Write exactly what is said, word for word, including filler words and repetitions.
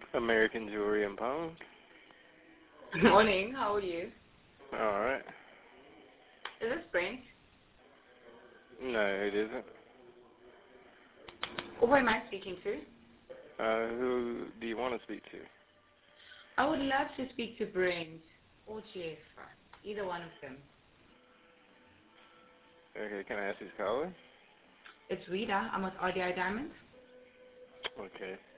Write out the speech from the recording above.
American Jewelry and Pound. Morning, how are you? Alright. Is this Brent? No, it isn't. Who am I speaking to? Uh, who do you want to speak to? I would love to speak to Brent or Jeff, either one of them. Okay, can I ask who's calling? It's Rita. I'm with R D I Diamonds. Okay.